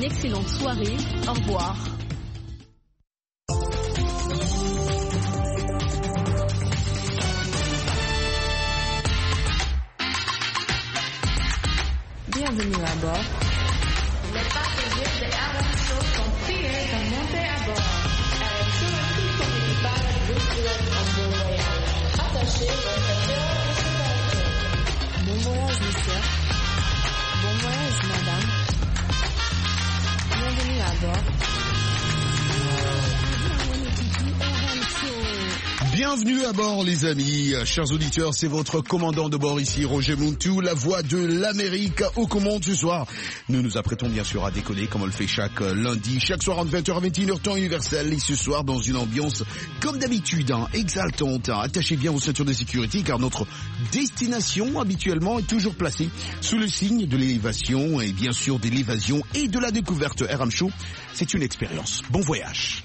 une excellente soirée. Au revoir. Bienvenue à bord. Les passagers de RMSO sont priés de monter à bord. RMSO et tout son équipage vous souhaitent un bon voyage. Attachez votre ceinture de sécurité. Bon voyage, monsieur. Bon voyage, madame. Bienvenue à bord. Bienvenue à bord les amis, chers auditeurs, c'est votre commandant de bord ici, Roger Muntu, la voix de l'Amérique aux commandes ce soir. Nous nous apprêtons bien sûr à décoller comme on le fait chaque lundi, chaque soir entre 20h à 21h temps universel et ce soir dans une ambiance comme d'habitude, exaltante. Attachez bien vos ceintures de sécurité car notre destination habituellement est toujours placée sous le signe de l'élévation et bien sûr de l'évasion et de la découverte. RM Show, c'est une expérience. Bon voyage.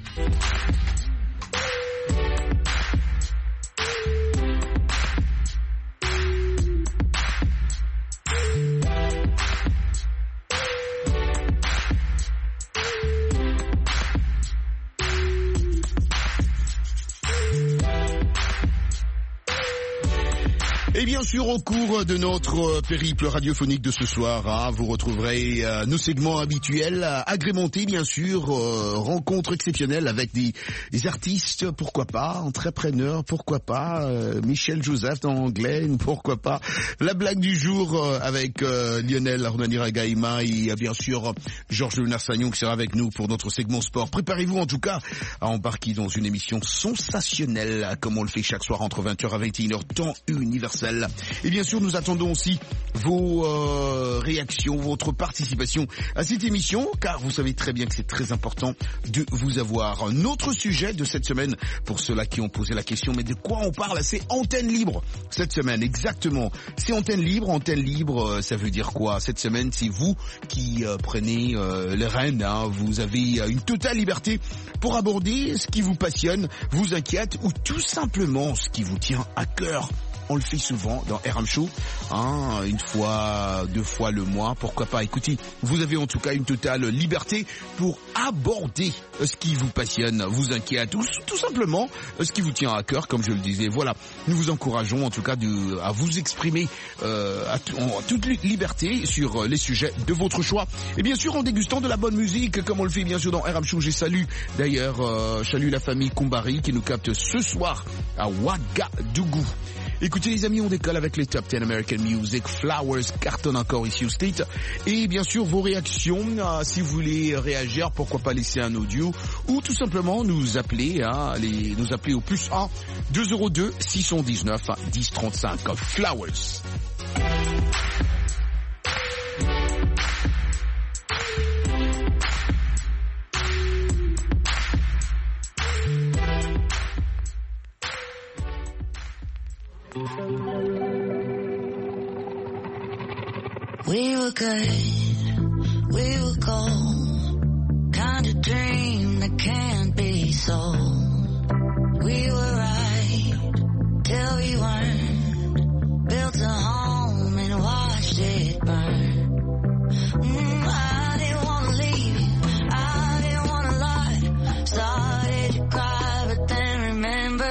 Et bien sûr, au cours de notre périple radiophonique de ce soir, vous retrouverez nos segments habituels, agrémentés bien sûr, rencontres exceptionnelles avec des artistes, pourquoi pas, entrepreneurs, pourquoi pas, Michel Joseph en anglais, pourquoi pas, la blague du jour avec Lionel Arnanira-Gaïma et bien sûr Georges Leonard-Sagnon qui sera avec nous pour notre segment sport. Préparez-vous en tout cas à embarquer dans une émission sensationnelle, comme on le fait chaque soir entre 20h à 21h, temps universel. Et bien sûr, nous attendons aussi vos réactions, votre participation à cette émission, car vous savez très bien que c'est très important de vous avoir. Notre sujet de cette semaine, pour ceux-là qui ont posé la question, mais de quoi on parle? C'est antenne libre cette semaine, exactement. C'est antenne libre. Antenne libre, ça veut dire quoi? Cette semaine, c'est vous qui prenez les rênes. Vous avez une totale liberté pour aborder ce qui vous passionne, vous inquiète ou tout simplement ce qui vous tient à cœur. On le fait souvent dans RM Show, une fois, 2 fois le mois, pourquoi pas. Écoutez, vous avez en tout cas une totale liberté pour aborder ce qui vous passionne, vous inquiète, ou tout simplement ce qui vous tient à cœur, comme je le disais. Voilà, nous vous encourageons en tout cas à vous exprimer en toute liberté sur les sujets de votre choix. Et bien sûr en dégustant de la bonne musique, comme on le fait bien sûr dans RM Show. Je salue la famille Kumbari qui nous capte ce soir à Ouagadougou. Écoutez les amis, on décolle avec les Top 10 American Music. Flowers cartonne encore ici au State. Et bien sûr vos réactions, si vous voulez réagir, pourquoi pas laisser un audio ou tout simplement nous appeler, nous appeler au plus 1 202 619 1035. Flowers. We were good, we were gold, kind of dream that can't be sold. We were right, till we weren't, built a home and watched it burn. I didn't wanna leave you, I didn't wanna lie, started to cry but then remembered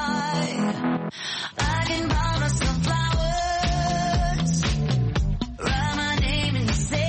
I can buy myself flowers, write my name in the sand.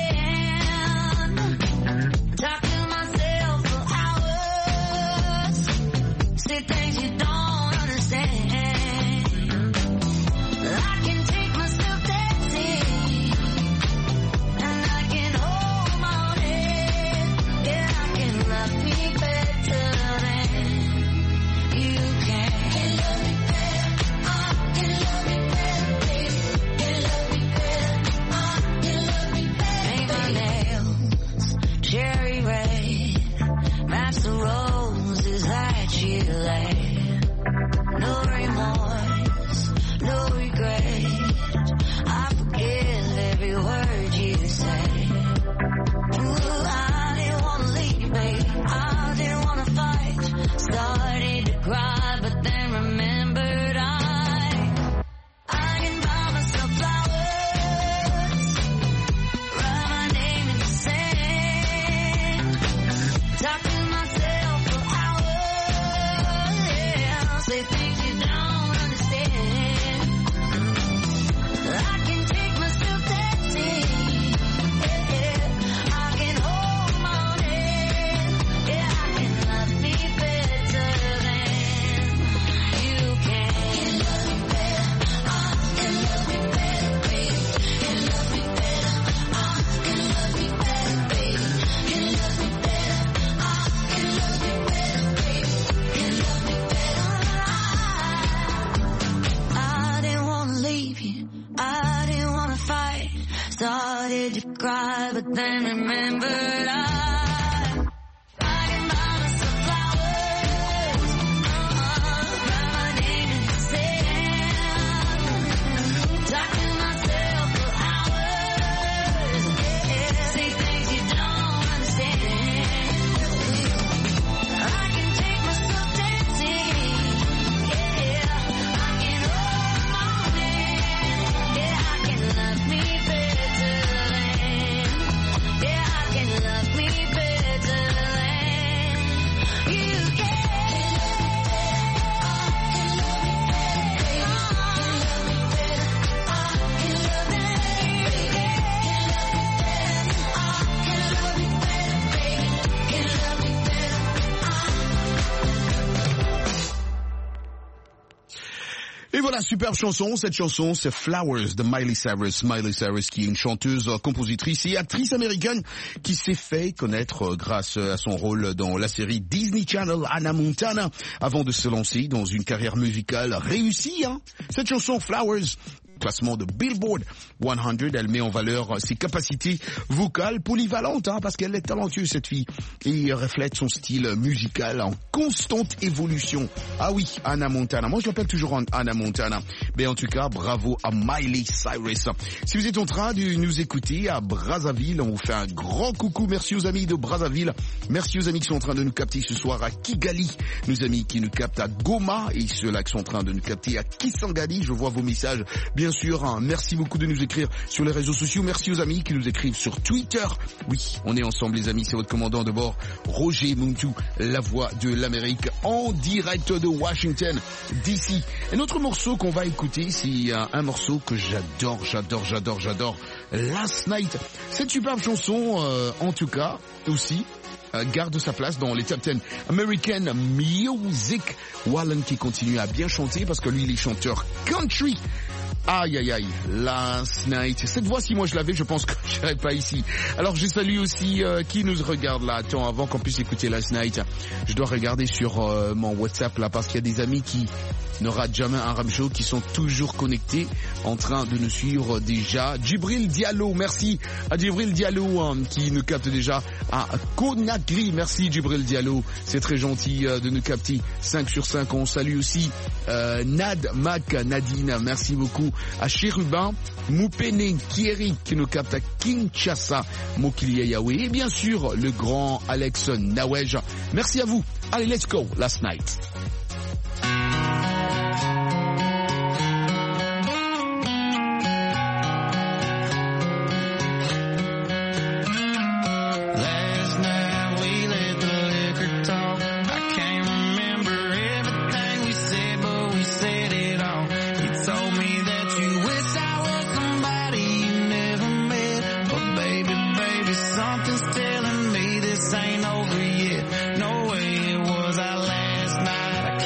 Et voilà, superbe chanson. Cette chanson, c'est Flowers de Miley Cyrus. Miley Cyrus qui est une chanteuse, compositrice et actrice américaine qui s'est fait connaître grâce à son rôle dans la série Disney Channel Hannah Montana avant de se lancer dans une carrière musicale réussie. Cette chanson Flowers, classement de Billboard 100, elle met en valeur ses capacités vocales polyvalentes, parce qu'elle est talentueuse cette fille, et reflète son style musical en constante évolution. Ah oui, Hannah Montana, moi je l'appelle toujours Hannah Montana, mais en tout cas bravo à Miley Cyrus. Si vous êtes en train de nous écouter à Brazzaville, on vous fait un grand coucou, merci aux amis de Brazzaville, merci aux amis qui sont en train de nous capter ce soir à Kigali, nos amis qui nous captent à Goma, et ceux-là qui sont en train de nous capter à Kisangani, je vois vos messages. Bien sûr, merci beaucoup de nous écrire sur les réseaux sociaux. Merci aux amis qui nous écrivent sur Twitter. Oui, on est ensemble les amis, c'est votre commandant de bord, Roger Muntu, la voix de l'Amérique, en direct de Washington, DC. Et notre morceau qu'on va écouter, c'est un morceau que j'adore. Last Night. Cette superbe chanson, en tout cas, aussi, garde sa place dans les top 10 American Music. Wallen qui continue à bien chanter parce que lui, il est chanteur country. Aïe, aïe, aïe, Last Night. Cette voix-ci, moi je l'avais, je pense que je serais pas ici. Alors je salue aussi qui nous regarde là. Attends, avant qu'on puisse écouter Last Night, je dois regarder sur mon WhatsApp là, parce qu'il y a des amis qui ne ratent jamais un rap show, qui sont toujours connectés, en train de nous suivre déjà. Djibril Diallo, merci à Djibril Diallo qui nous capte déjà à Conakry. Merci Djibril Diallo, c'est très gentil de nous capter 5 sur 5. On salue aussi Nad Mac Nadine, merci beaucoup à Chérubin, Moupene Kieri qui nous capte à Kinshasa, Mokilia Yahweh, et bien sûr le grand Alex Nawej. Merci à vous. Allez, let's go, Last Night. Telling me this ain't over yet. No way it was our last night.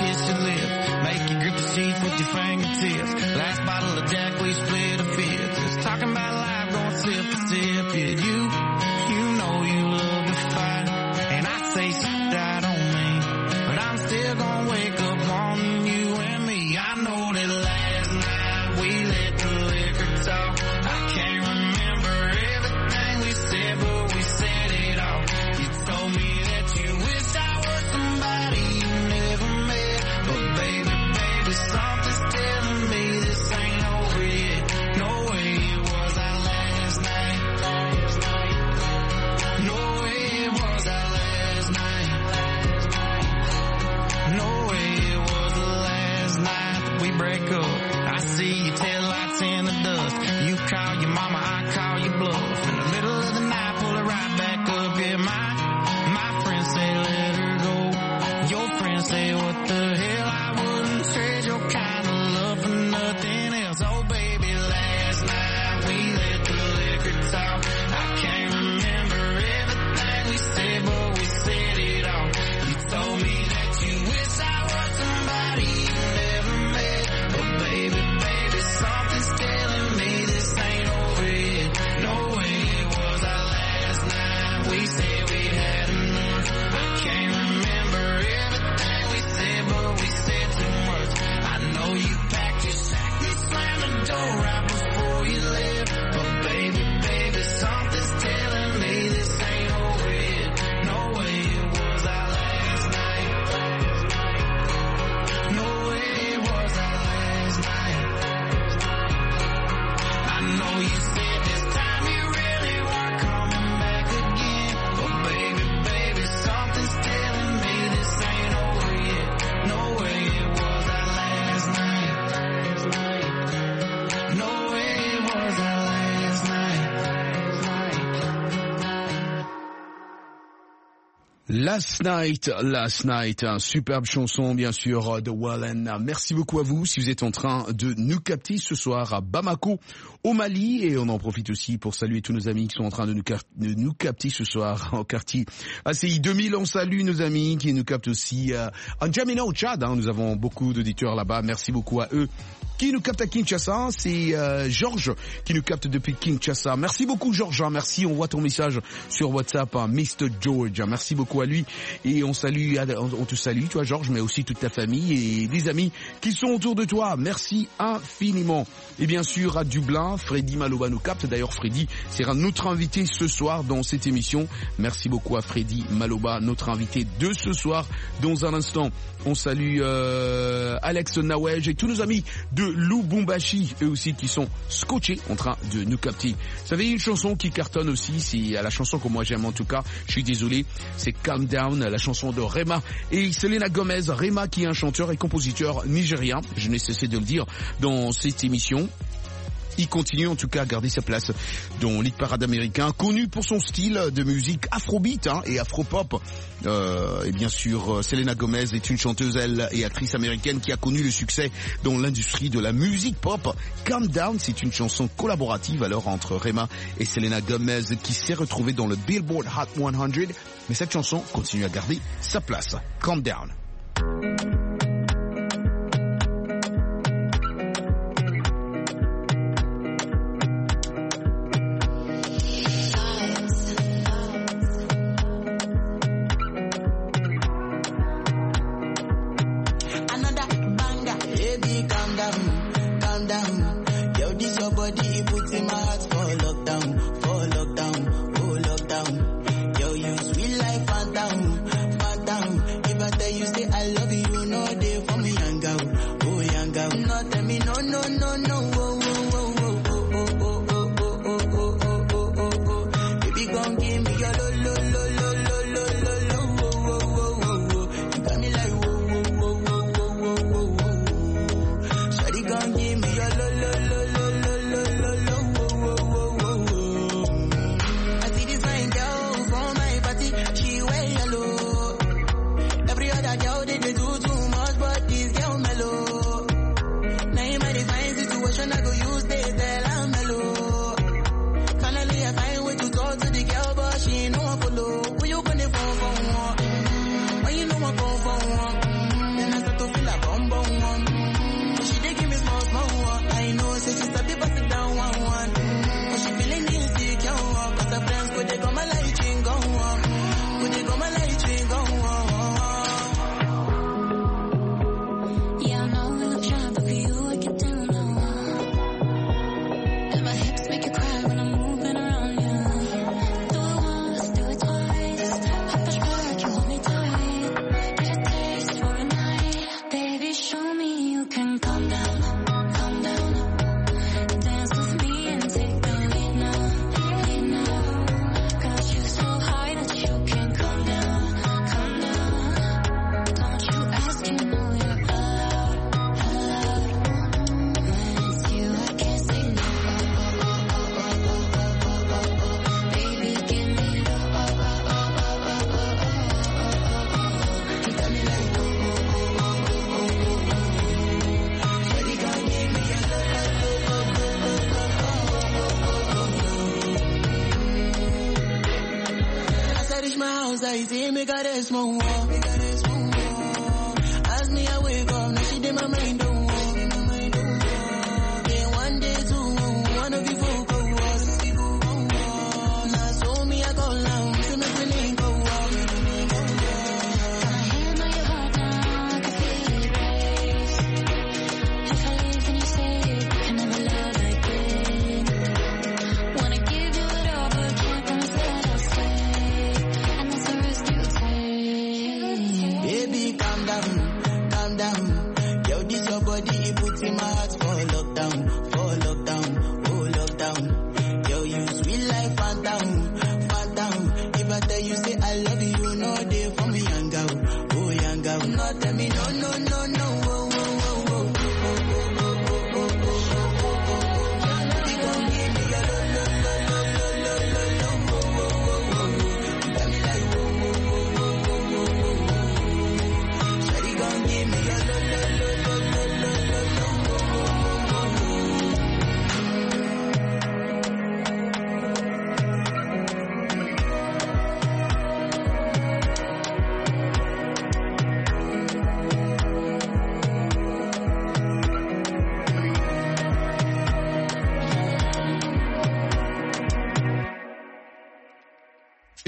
Last Night, un superbe chanson bien sûr de Wallen. Merci beaucoup à vous si vous êtes en train de nous capter ce soir à Bamako, au Mali, et on en profite aussi pour saluer tous nos amis qui sont en train de nous capter ce soir au quartier ACI 2000. On salue nos amis qui nous captent aussi en N'Djamena au Tchad. Nous avons beaucoup d'auditeurs là-bas. Merci beaucoup à eux. Qui nous capte à Kinshasa, c'est Georges qui nous capte depuis Kinshasa. Merci beaucoup Georges, merci, on voit ton message sur WhatsApp, Mr. George. Merci beaucoup à lui et on te salue toi Georges, mais aussi toute ta famille et des amis qui sont autour de toi. Merci infiniment. Et bien sûr à Dublin, Freddy Maloba nous capte. D'ailleurs Freddy sera notre invité ce soir dans cette émission. Merci beaucoup à Freddy Maloba, notre invité de ce soir. Dans un instant, on salue Alex Nawej et tous nos amis de Lubumbashi, eux aussi qui sont scotchés en train de nous capter. Vous savez, une chanson qui cartonne aussi, c'est la chanson que moi j'aime en tout cas, je suis désolé, c'est Calm Down, la chanson de Rema et Selena Gomez. Rema qui est un chanteur et compositeur nigérien, je n'ai cessé de le dire dans cette émission. Il continue en tout cas à garder sa place dans l'hit parade américain, connu pour son style de musique afrobeat et afropop. Et bien sûr, Selena Gomez est une chanteuse, elle, et actrice américaine qui a connu le succès dans l'industrie de la musique pop. Calm Down, c'est une chanson collaborative alors entre Rema et Selena Gomez qui s'est retrouvée dans le Billboard Hot 100. Mais cette chanson continue à garder sa place. Calm Down.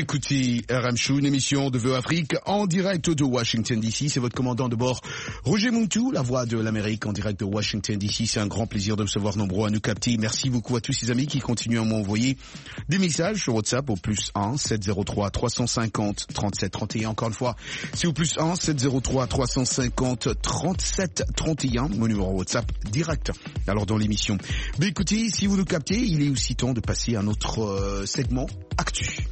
écoutez RM Show, une émission de Vœux Afrique en direct de Washington DC. C'est votre commandant de bord, Roger Muntu, la voix de l'Amérique en direct de Washington DC. C'est un grand plaisir de me savoir nombreux à nous capter. Merci beaucoup à tous ces amis qui continuent à m'envoyer des messages sur WhatsApp au +1 703 350 37 31. Encore une fois, c'est au +1 703 350 37 31, mon numéro WhatsApp direct. Alors dans l'émission. Mais écoutez, si vous nous captez, il est aussi temps de passer à notre segment Actu.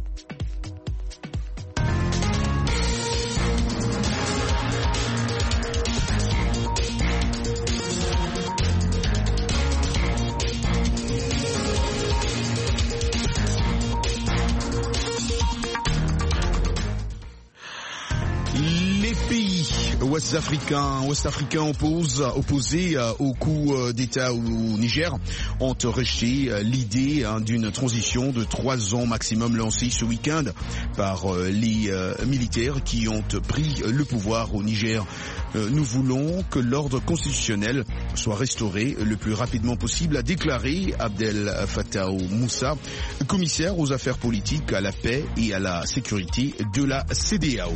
Ouest-Africains opposés au coup d'État au Niger ont rejeté l'idée d'une transition de 3 ans maximum lancée ce week-end par les militaires qui ont pris le pouvoir au Niger. Nous voulons que l'ordre constitutionnel soit restauré le plus rapidement possible, a déclaré Abdel Fattah Moussa, commissaire aux affaires politiques, à la paix et à la sécurité de la CEDEAO.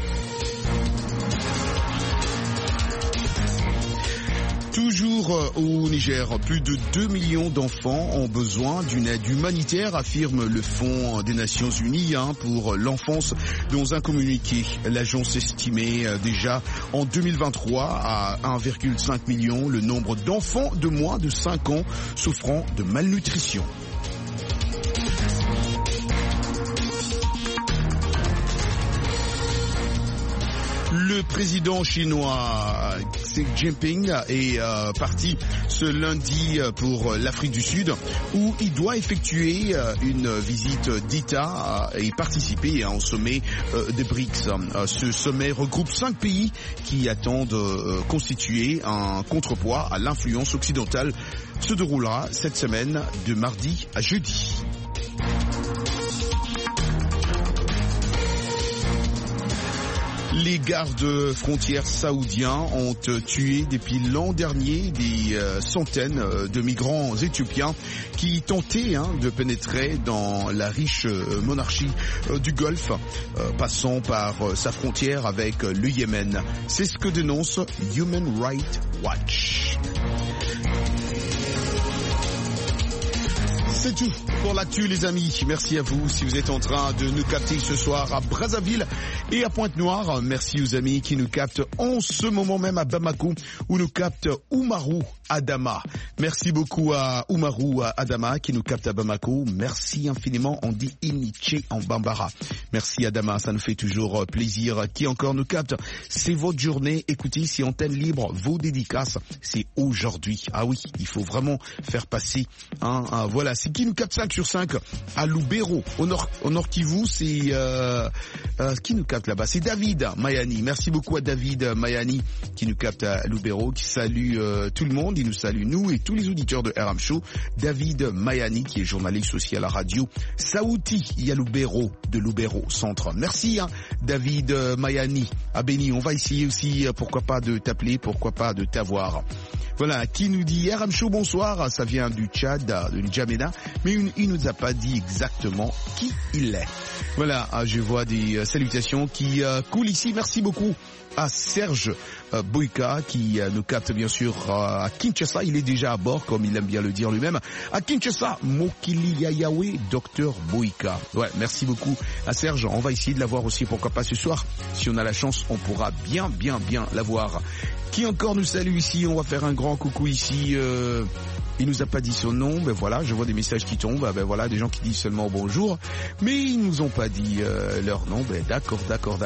Toujours au Niger, plus de 2 millions d'enfants ont besoin d'une aide humanitaire, affirme le Fonds des Nations Unies pour l'enfance dans un communiqué. L'agence estimait déjà en 2023 à 1,5 million le nombre d'enfants de moins de 5 ans souffrant de malnutrition. Le président chinois Xi Jinping est parti ce lundi pour l'Afrique du Sud où il doit effectuer une visite d'État et participer au sommet des BRICS. Ce sommet regroupe 5 pays qui attendent constituer un contrepoids à l'influence occidentale. Se déroulera cette semaine de mardi à jeudi. Les gardes frontières saoudiens ont tué depuis l'an dernier des centaines de migrants éthiopiens qui tentaient de pénétrer dans la riche monarchie du Golfe, passant par sa frontière avec le Yémen. C'est ce que dénonce Human Rights Watch. C'est tout pour l'actu les amis. Merci à vous si vous êtes en train de nous capter ce soir à Brazzaville et à Pointe-Noire. Merci aux amis qui nous captent en ce moment même à Bamako où nous capte Oumarou Adama. Merci beaucoup à Oumarou Adama qui nous capte à Bamako. Merci infiniment. On dit Iniché en Bambara. Merci Adama, ça nous fait toujours plaisir. Qui encore nous capte? C'est votre journée. Écoutez, c'est antenne libre. Vos dédicaces, c'est aujourd'hui. Ah oui, il faut vraiment faire passer. Voilà, c'est qui nous capte 5 sur 5 à Lubero, au nord Kivu, c'est qui nous capte là-bas, c'est David Mayani. Merci beaucoup à David Mayani qui nous capte à Lubero, qui salue tout le monde, il nous salue nous et tous les auditeurs de RM Show. David Mayani qui est journaliste aussi à la radio Saouti, il y a Lubero, de Lubero Centre. Merci David Mayani à Béni. On va essayer aussi, pourquoi pas de t'appeler, pourquoi pas de t'avoir. Voilà, qui nous dit RM Show bonsoir, ça vient du Tchad, de N'Djamena, mais il nous a pas dit exactement qui il est. Voilà, je vois des salutations qui coulent ici. Merci beaucoup à Serge Boïka qui nous capte bien sûr à Kinshasa. Il est déjà à bord, comme il aime bien le dire lui-même. À Kinshasa, Mokili Yayawe, Docteur Boïka. Ouais, merci beaucoup à Serge. On va essayer de l'avoir aussi, pourquoi pas ce soir. Si on a la chance, on pourra bien l'avoir. Qui encore nous salue ici? On va faire un grand coucou ici. Il nous a pas dit son nom, ben voilà, je vois des messages qui tombent, ben voilà, des gens qui disent seulement bonjour, mais ils nous ont pas dit leur nom, ben d'accord.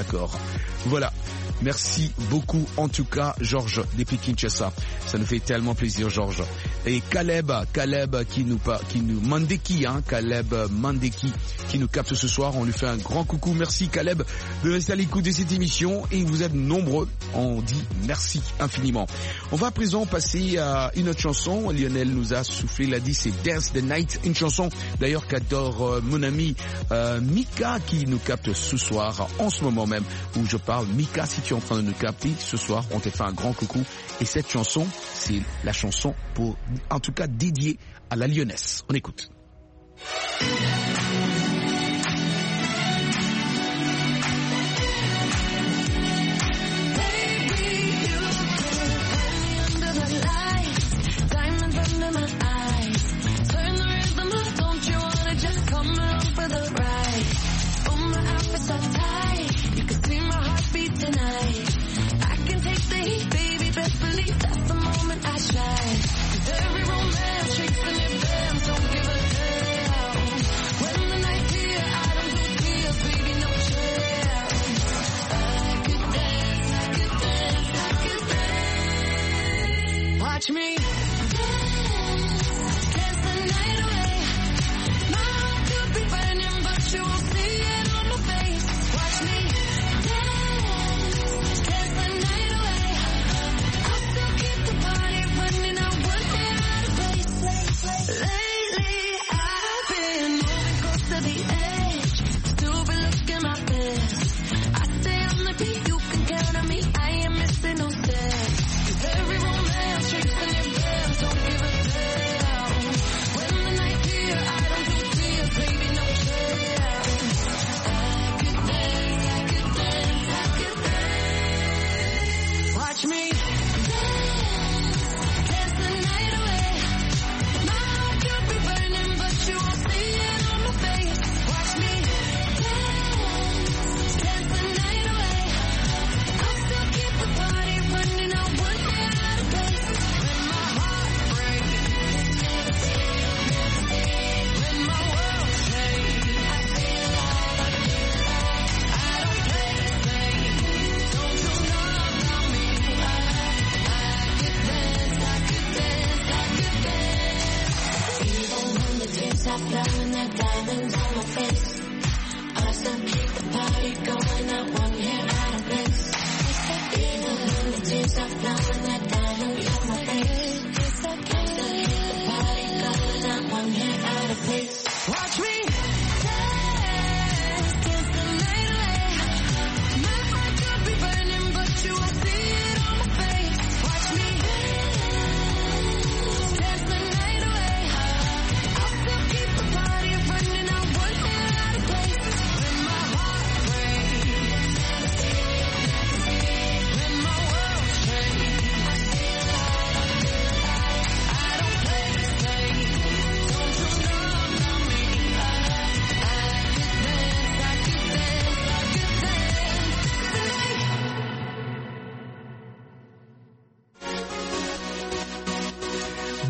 Voilà. Merci beaucoup en tout cas Georges depuis Kinshasa. Ça nous fait tellement plaisir Georges. Et Caleb qui nous Mandeki Caleb Mandeki qui nous capte ce soir, on lui fait un grand coucou. Merci Caleb de rester à l'écoute de cette émission et vous êtes nombreux. On dit merci infiniment. On va à présent passer à une autre chanson. Lionel nous a soufflé, l'a dit, c'est Dance the Night, une chanson d'ailleurs qu'adore mon ami Mika qui nous capte ce soir en ce moment même où je parle. Mika, si tu es en train de nous capter ce soir, on te fait un grand coucou et cette chanson c'est la chanson pour en tout cas dédiée à la Lyonnaise. On écoute.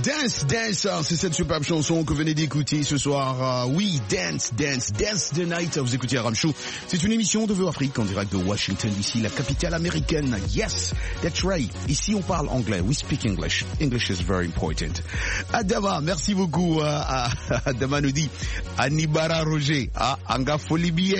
Dance, Dance, c'est cette superbe chanson que vous venez d'écouter ce soir. Oui, Dance, Dance, Dance the Night. Vous écoutez Aram Show. C'est une émission de Vœux Afrique en direct de Washington DC, la capitale américaine. Yes, that's right. Ici, on parle anglais. We speak English. English is very important. Adama, merci beaucoup. Adama nous dit, Anibara Roger, Anga Folibier.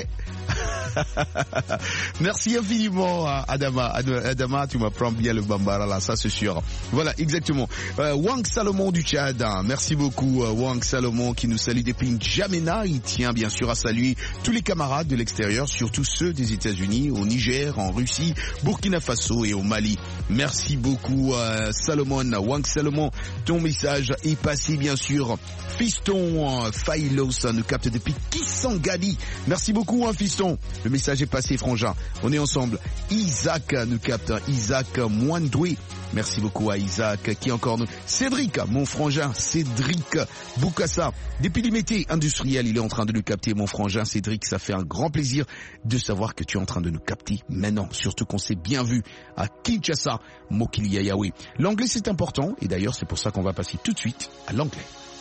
Merci infiniment, Adama. Adama, tu m'apprends bien le bambara là, ça c'est sûr. Voilà, exactement. Wang Salomon du Tchad, merci beaucoup Wang Salomon qui nous salue depuis N'Djamena. Il tient bien sûr à saluer tous les camarades de l'extérieur, surtout ceux des États-Unis, au Niger, en Russie, Burkina Faso et au Mali. Merci beaucoup Salomon, Wang Salomon. Ton message est passé bien sûr. Fiston Failos nous capte depuis Kisangani. Merci beaucoup Fiston. Le message est passé, frangin. On est ensemble. Isaac nous capte. Isaac Moindoué. Merci beaucoup à Isaac. Qui encore nous... Cédric, mon frangin. Cédric Boukassa. Depuis l'Imété industriel, il est en train de nous capter, mon frangin. Cédric, ça fait un grand plaisir de savoir que tu es en train de nous capter maintenant. Surtout qu'on s'est bien vu à Kinshasa, Mokili Yayaoui. L'anglais, c'est important. Et d'ailleurs, c'est pour ça qu'on va passer tout de suite à l'anglais.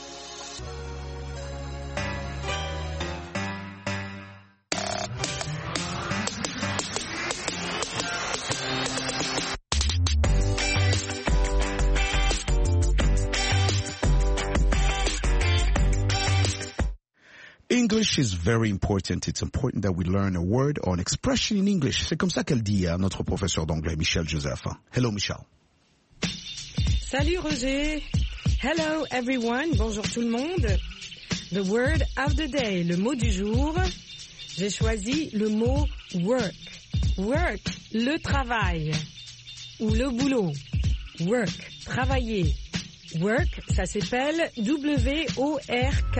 English is very important. It's important that we learn a word or an expression in English. C'est comme ça qu'elle dit à notre professeur d'anglais, Michel Joseph. Hello, Michel. Salut, Roger. Hello, everyone. Bonjour tout le monde. The word of the day, le mot du jour. J'ai choisi le mot work. Work, le travail. Ou le boulot. Work, travailler. Work, ça s'appelle W-O-R-K.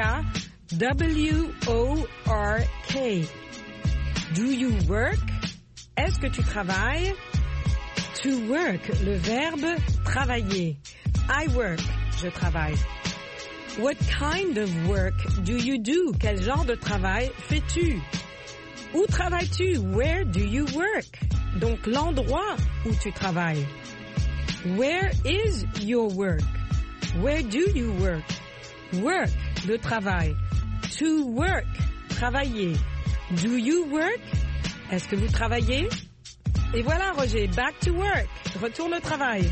W-O-R-K. Do you work? Est-ce que tu travailles? To work, le verbe travailler. I work, je travaille. What kind of work do you do? Quel genre de travail fais-tu? Où travailles-tu? Where do you work? Donc l'endroit où tu travailles. Where is your work? Where do you work? Work, le travail. To work, travailler. Do you work? Est-ce que vous travaillez? Et voilà, Roger, back to work. Retourne au travail.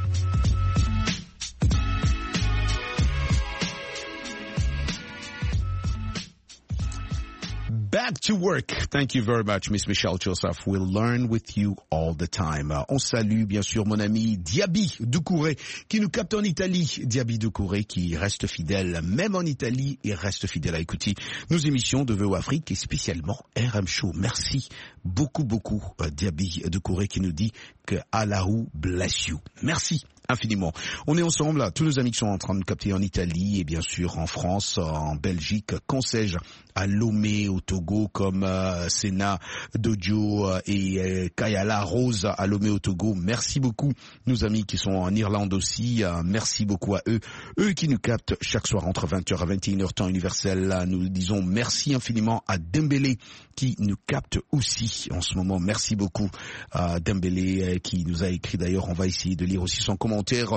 Back to work. Thank you very much, Miss Michelle Joseph. We'll learn with you all the time. On salue bien sûr mon ami Diaby Doucouré qui nous capte en Italie. Diaby Doucouré qui reste fidèle, même en Italie, et reste fidèle à écouter nos émissions de VO Afrique et spécialement RM Show. Merci beaucoup, Diaby Doucouré qui nous dit que Allahu bless you. Merci infiniment. On est ensemble, tous nos amis qui sont en train de nous capter en Italie et bien sûr en France, en Belgique, qu'en sais-je, à Lomé, au Togo, comme Sena Dojo et Kayala Rose à Lomé, au Togo. Merci beaucoup, nos amis qui sont en Irlande aussi. Merci beaucoup à eux. Eux qui nous captent chaque soir entre 20h à 21h temps universel. Nous disons merci infiniment à Dembélé qui nous capte aussi en ce moment. Merci beaucoup à Dembélé qui nous a écrit d'ailleurs. On va essayer de lire aussi son commentaire.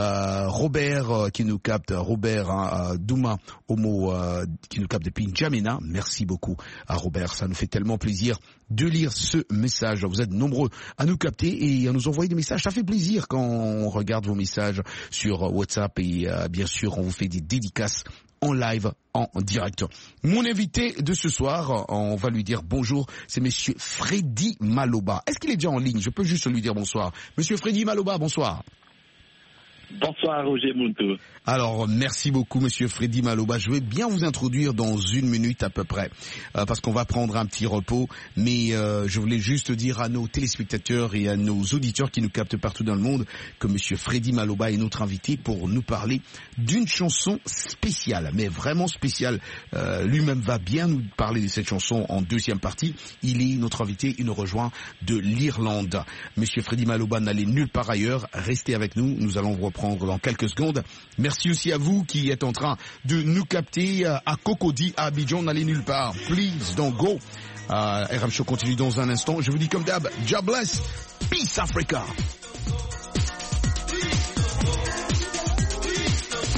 Robert qui nous capte. Robert Douma Homo qui nous capte depuis N'Djamena. Merci beaucoup à Robert. Ça nous fait tellement plaisir de lire ce message. Vous êtes nombreux à nous capter et à nous envoyer des messages. Ça fait plaisir quand on regarde vos messages sur WhatsApp et bien sûr on vous fait des dédicaces en live, en direct. Mon invité de ce soir, on va lui dire bonjour, c'est monsieur Freddy Maloba. Est-ce qu'il est déjà en ligne? Je peux juste lui dire bonsoir. Monsieur Freddy Maloba, bonsoir. Bonsoir Roger Mountou. Alors, merci beaucoup Monsieur Freddy Maloba. Je vais bien vous introduire dans 1 minute à peu près, parce qu'on va prendre un petit repos. Mais je voulais juste dire à nos téléspectateurs et à nos auditeurs qui nous captent partout dans le monde que Monsieur Freddy Maloba est notre invité pour nous parler d'une chanson spéciale, mais vraiment spéciale. Lui-même va bien nous parler de cette chanson en deuxième partie. Il est notre invité, il nous rejoint de l'Irlande. Monsieur Freddy Maloba n'allez nulle part ailleurs. Restez avec nous, nous allons vous reprendre dans quelques secondes. Merci aussi à vous qui êtes en train de nous capter à Cocody, à Abidjan, n'allez nulle part. Please don't go. RM Show continue dans un instant. Je vous dis comme d'hab, God bless, peace Africa.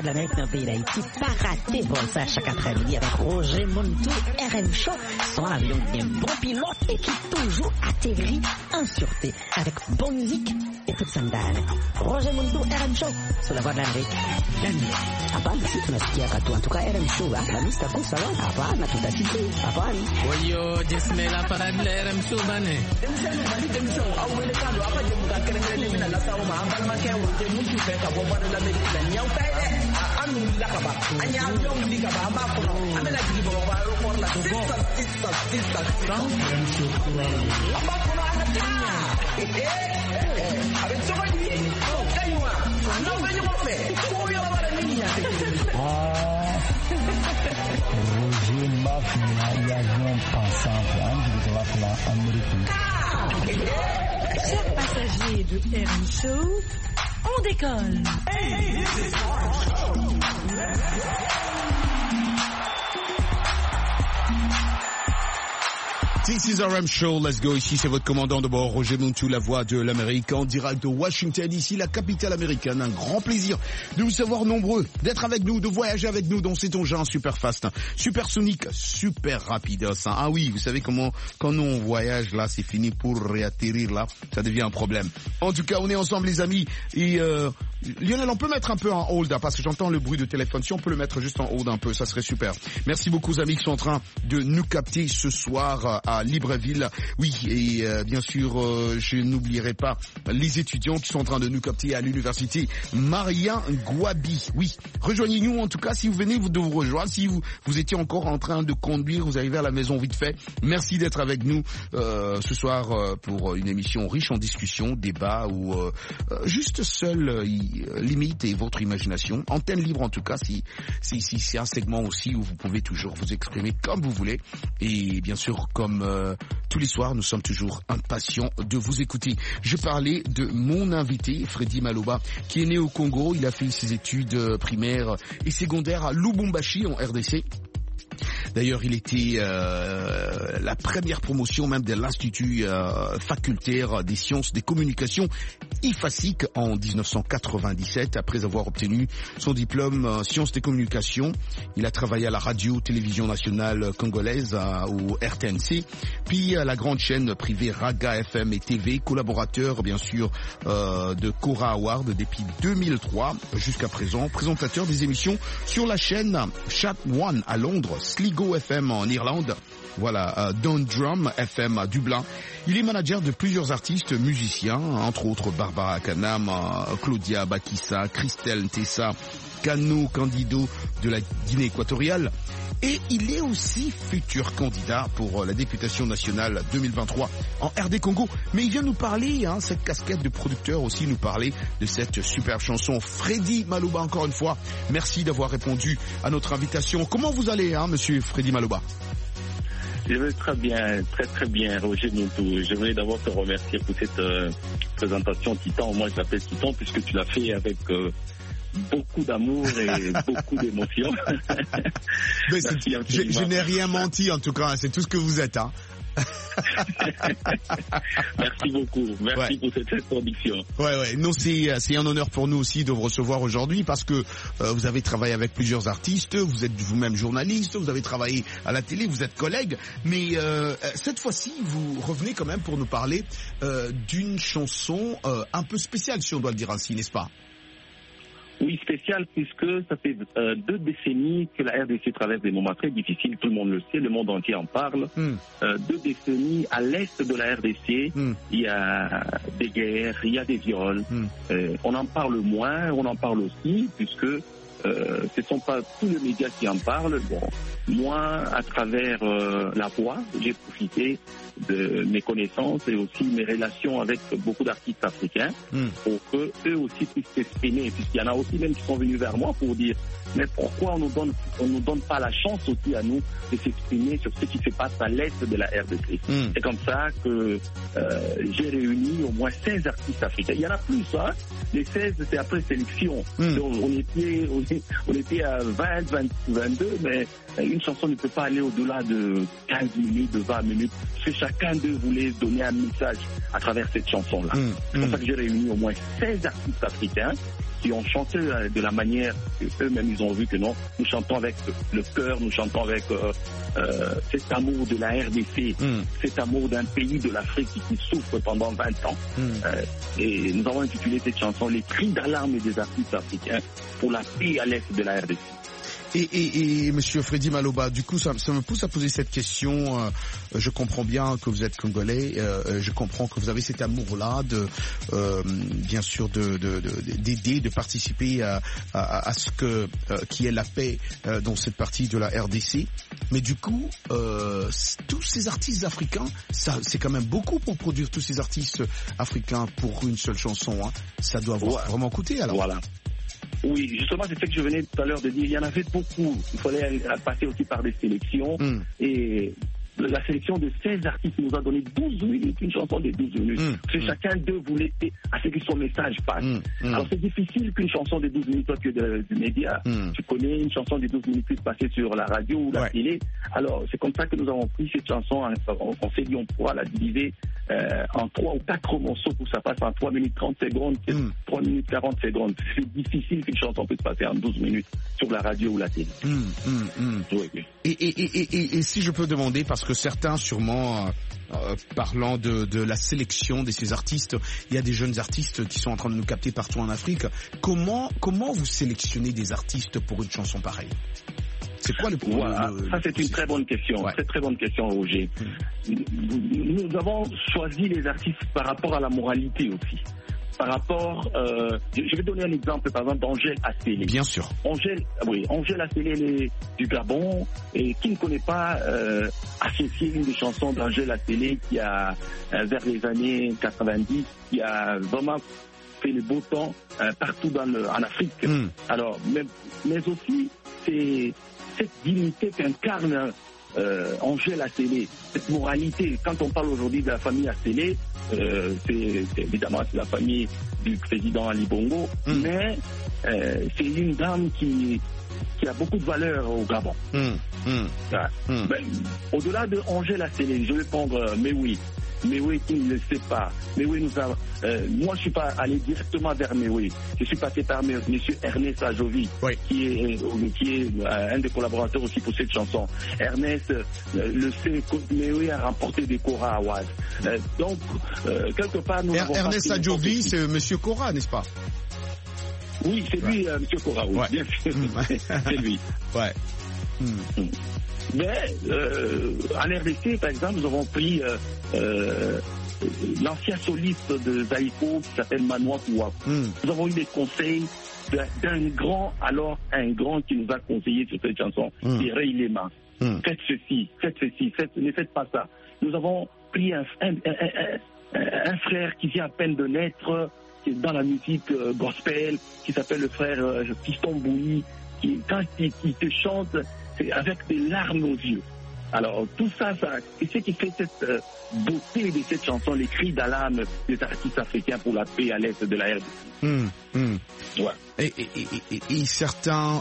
de l'Amérique d'un pays d'Haïti. Pas raté pour ça chaque après-midi avec Roger Montou, RM Show. Son avion bien bon pilote et qui toujours atterrit en sûreté avec bonne musique et toute sandale. Roger Montou, RM Show sur la voie de l'Amérique. Hapana, si tunasikia katu. En tout cas, RM Show, la mista kusa wa. Hapana, tutasiki. Hapana. Oyo, jismela paradle RM Show bane. Roger Mafia, l'avion passant américain. Chers passagers de RM Show, on décolle. This is RM Show, let's go. Ici, c'est votre commandant de bord, Roger Montou, la voix de l'Amérique, en direct de Washington, ici, la capitale américaine. Un grand plaisir de vous savoir nombreux, d'être avec nous, de voyager avec nous dans cet engin super fast, super sonique, super rapidos. Ah oui, vous savez comment, quand nous on voyage là, c'est fini pour réatterrir là, ça devient un problème. En tout cas, on est ensemble les amis, et Lionel, on peut mettre un peu en hold, hein, parce que j'entends le bruit de téléphone. Si on peut le mettre juste en hold un peu, ça serait super. Merci beaucoup aux amis qui sont en train de nous capter ce soir à Libreville. Oui, et bien sûr, je n'oublierai pas les étudiants qui sont en train de nous capter à l'université Marien Gouabi. Oui, rejoignez-nous en tout cas si vous venez de vous rejoindre. Si vous étiez encore en train de conduire, vous arrivez à la maison vite fait. Merci d'être avec nous ce soir pour une émission riche en discussions, débats ou juste seul limite et votre imagination. Antenne libre en tout cas, si c'est un segment aussi où vous pouvez toujours vous exprimer comme vous voulez. Et bien sûr, comme tous les soirs, nous sommes toujours impatients de vous écouter. Je parlais de mon invité, Freddy Maloba, qui est né au Congo. Il a fait ses études primaires et secondaires à Lubumbashi en RDC. D'ailleurs, il était la première promotion même de l'Institut facultaire des sciences des communications IFASIC en 1997. Après avoir obtenu son diplôme sciences des communications, il a travaillé à la radio-télévision nationale congolaise au RTNC, puis à la grande chaîne privée Raga FM et TV, collaborateur bien sûr de Cora Award depuis 2003 jusqu'à présent, présentateur des émissions sur la chaîne Chat One à Londres, Sligo FM en Irlande, voilà, Don Drum FM à Dublin. Il est manager de plusieurs artistes musiciens, entre autres Barbara Kanam, Claudia Bakissa, Christelle Ntessa, Kano Candido de la Guinée équatoriale. Et il est aussi futur candidat pour la députation nationale 2023 en RD Congo. Mais il vient nous parler, cette casquette de producteur aussi, nous parler de cette superbe chanson. Freddy Maloba, encore une fois, merci d'avoir répondu à notre invitation. Comment vous allez, monsieur Freddy Maloba? Je vais très bien, très bien, Roger Montou. Je voulais d'abord te remercier pour cette présentation Titan. Moi, je l'appelle Titan puisque tu l'as fait avec beaucoup d'amour et beaucoup d'émotion. Je n'ai rien menti en tout cas, c'est tout ce que vous êtes. Merci beaucoup, merci pour cette introduction. Ouais, non, c'est un honneur pour nous aussi de vous recevoir aujourd'hui parce que vous avez travaillé avec plusieurs artistes, vous êtes vous-même journaliste, vous avez travaillé à la télé, vous êtes collègue, mais cette fois-ci vous revenez quand même pour nous parler d'une chanson un peu spéciale, si on doit le dire ainsi, n'est-ce pas? Oui, spécial puisque ça fait 2 décennies que la RDC traverse des moments très difficiles, tout le monde le sait, le monde entier en parle. 2 décennies à l'est de la RDC, il y a des guerres, il y a des viols. On en parle moins, on en parle aussi puisque ce ne sont pas tous les médias qui en parlent. Bon, moi, à travers la voix, j'ai profité de mes connaissances et aussi mes relations avec beaucoup d'artistes africains pour que eux aussi puissent s'exprimer, puisqu'il y en a aussi même qui sont venus vers moi pour dire mais pourquoi on nous donne pas la chance aussi à nous de s'exprimer sur ce qui se passe à l'est de la RDC. C'est comme ça que j'ai réuni au moins 16 artistes africains. Il y en a plus, les 16 c'est après sélection. Donc on était à 20, 22, mais une chanson ne peut pas aller au-delà de 15 minutes, de 20 minutes. Parce que chacun d'eux voulait donner un message à travers cette chanson-là. C'est pour ça que j'ai réuni au moins 16 artistes africains et on chantait de la manière qu'eux-mêmes ils ont vu que non, nous chantons avec le cœur, nous chantons avec cet amour de la RDC, cet amour d'un pays de l'Afrique qui souffre pendant 20 ans. Et nous avons intitulé cette chanson « Les cris d'alarme des artistes africains pour la paix à l'est de la RDC ». Et Monsieur Freddy Maloba, du coup, ça me pousse à poser cette question. Je comprends bien que vous êtes congolais. Je comprends que vous avez cet amour-là bien sûr, d'aider, de participer à ce qui est la paix dans cette partie de la RDC. Mais du coup, tous ces artistes africains, c'est quand même beaucoup pour produire tous ces artistes africains pour une seule chanson. Hein. Ça doit vraiment coûter alors. Voilà. Oui, justement, c'est ce que je venais tout à l'heure de dire. Il y en avait beaucoup. Il fallait passer aussi par des sélections. Et la sélection de 16 artistes nous a donné 12 minutes, une chanson de 12 minutes. Parce que chacun d'eux voulait à ce que son message passe. Alors c'est difficile qu'une chanson de 12 minutes soit que du média. Tu connais, une chanson de 12 minutes puisse passer sur la radio ou la télé. Alors c'est comme ça que nous avons pris cette chanson. On s'est dit on pourra la diviser en 3 ou 4 morceaux pour que ça passe en 3 minutes 30 secondes, 3 minutes 40 secondes. C'est difficile qu'une chanson puisse passer en 12 minutes sur la radio ou la télé. Oui. Et si je peux demander, parce que certains sûrement parlant de la sélection de ces artistes, il y a des jeunes artistes qui sont en train de nous capter partout en Afrique. Comment vous sélectionnez des artistes pour une chanson pareille? C'est quoi le problème? Voilà, ça c'est une très bonne question, très bonne question, Roger. Nous avons choisi les artistes par rapport à la moralité aussi. Par rapport, je vais donner un exemple, par exemple, d'Angèle Asselé. Bien sûr. Angèle Asselé, elle est du Gabon, et qui ne connaît pas associer une des chansons d'Angèle Asselé qui a, vers les années 90, qui a vraiment fait le beau temps partout en Afrique. Alors, mais aussi, c'est cette dignité qu'incarne Angèle Asselé, cette moralité. Quand on parle aujourd'hui de la famille Asselé, c'est évidemment la famille du président Ali Bongo, mais c'est une dame qui a beaucoup de valeur au Gabon. Au-delà de Angèle Asselé, je vais prendre Mewi qui ne le sait pas. Mewi moi je suis pas allé directement vers Mewi. Je suis passé par monsieur Ernest Ajovi, qui est un des collaborateurs aussi pour cette chanson. Ernest le sait que Mewi a remporté des Cora Awards. Donc quelque part nous Ernest Ajovi, c'est monsieur Cora, n'est-ce pas? Oui, c'est lui, monsieur Cora, oui, bien sûr. C'est lui. Mais en RDC, par exemple, nous avons pris l'ancien soliste de Zaïko qui s'appelle Manoa Kouakou. Nous avons eu des conseils d'un grand qui nous a conseillé sur cette chanson, qui est Ray Lema. Faites ceci, ne faites pas ça. Nous avons pris un frère qui vient à peine de naître, qui est dans la musique gospel, qui s'appelle le frère Fiston Bouilly, qui quand il te chante, c'est avec des larmes aux yeux. Alors tout ça, c'est ce qui fait cette beauté de cette chanson, les cris d'alarme des artistes africains pour la paix à l'est de la RDC. Et certains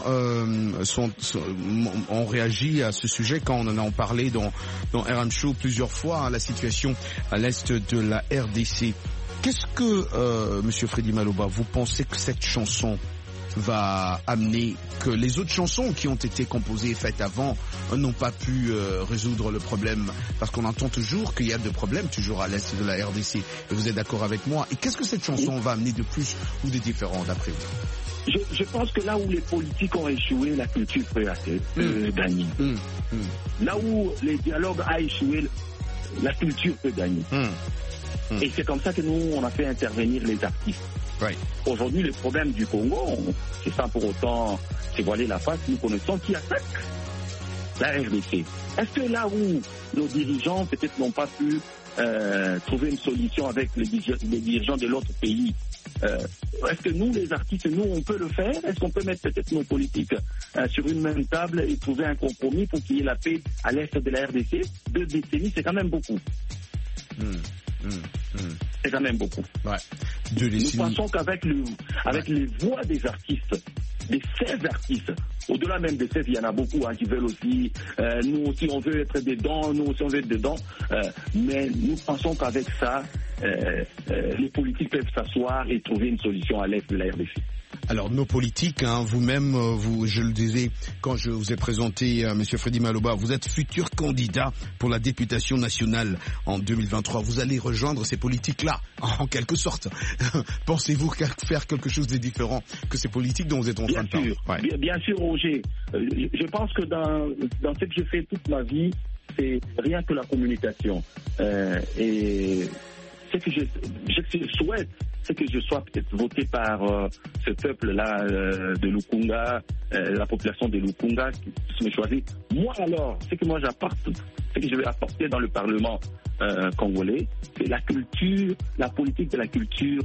ont réagi à ce sujet quand on en a parlé dans RM Show plusieurs fois, la situation à l'est de la RDC. Qu'est-ce que, Monsieur Freddy Maloba, vous pensez que cette chanson va amener, que les autres chansons qui ont été composées et faites avant n'ont pas pu résoudre le problème, parce qu'on entend toujours qu'il y a des problèmes toujours à l'est de la RDC, et vous êtes d'accord avec moi? Et qu'est-ce que cette chanson va amener de plus ou de différent d'après vous? Je pense que là où les politiques ont échoué, la culture peut gagner. Là où les dialogues ont échoué, la culture peut gagner. Et c'est comme ça que nous, on a fait intervenir les artistes. Aujourd'hui, le problème du Congo, c'est sans pour autant se voiler la face, nous connaissons qui attaque la RDC. Est-ce que là où nos dirigeants peut-être n'ont pas pu trouver une solution avec les dirigeants de l'autre pays, est-ce que nous, les artistes, on peut le faire? Est-ce qu'on peut mettre peut-être nos politiques sur une même table et trouver un compromis pour qu'il y ait la paix à l'est de la RDC? 2 décennies, c'est quand même beaucoup. C'est quand même beaucoup. Nous pensons qu'avec les voix des artistes, des 16 artistes, au-delà même des 16, il y en a beaucoup qui veulent aussi, nous aussi on veut être dedans, mais nous pensons qu'avec ça, les politiques peuvent s'asseoir et trouver une solution à l'est de la RDC. Alors nos politiques, vous-même, je le disais quand je vous ai présenté Monsieur Freddy Maloba, vous êtes futur candidat pour la députation nationale en 2023. Vous allez rejoindre ces politiques-là, en quelque sorte. Pensez-vous faire quelque chose de différent que ces politiques dont vous êtes en train de parler? Bien sûr, Roger. Je pense que dans ce que je fais toute ma vie, c'est rien que la communication. Et ce que je souhaite, c'est que je sois peut-être voté par ce peuple-là de Lukunga, la population de Lukunga qui me choisit. Moi alors, ce que moi j'apporte, ce que je vais apporter dans le Parlement congolais, c'est la culture, la politique de la culture